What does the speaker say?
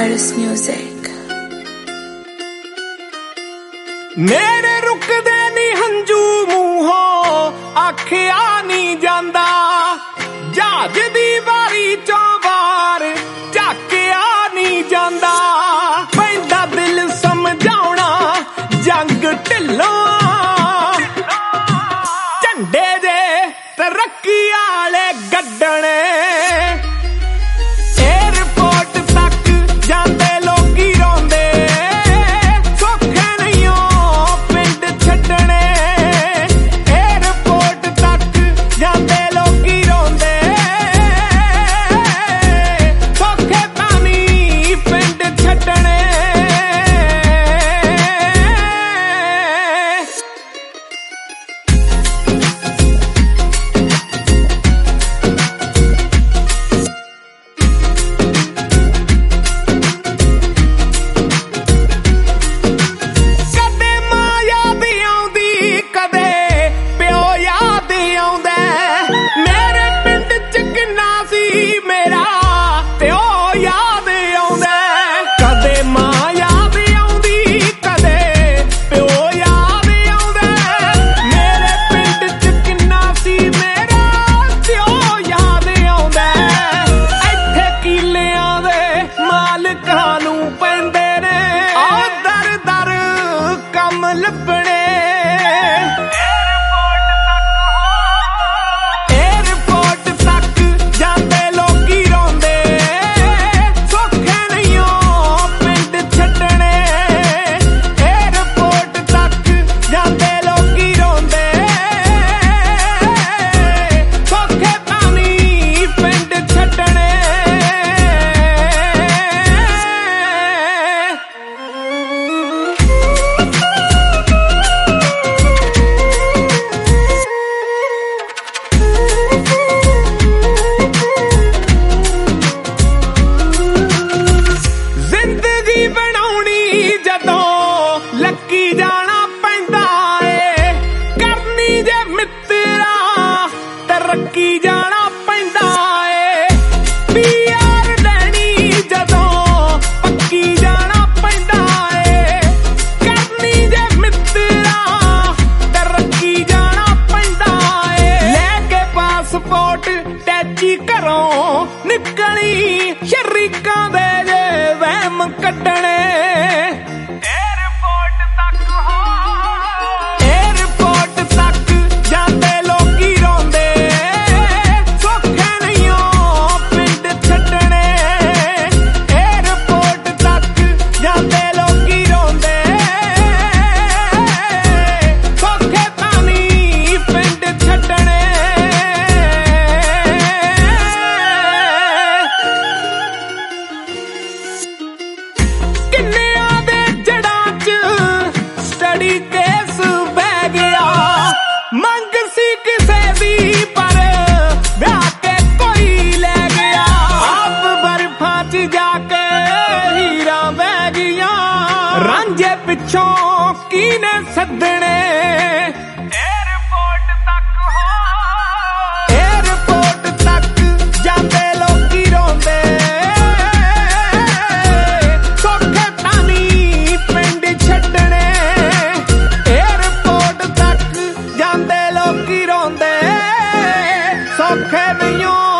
Paris Music। मेरे रुकदे नी हंजू मूहों आखिया नी जांदा, जहाज दी वारी चों वार झाकिया नी जांदा। पैंदा दिल समझाउणा जंग ढिल्लों, झंडे जे तरक्की आले गड्डणे। टैची घरों निकली शरीकां दे जे वहम कड्डणे। रांझे पिछों कीने सदने, एयरपोर्ट तक जांदे लोकी रोंदे। सौखे तानी पिंड छड्डणे, एयरपोर्ट तक जांदे लोकी रोंदे। सौखे नहीं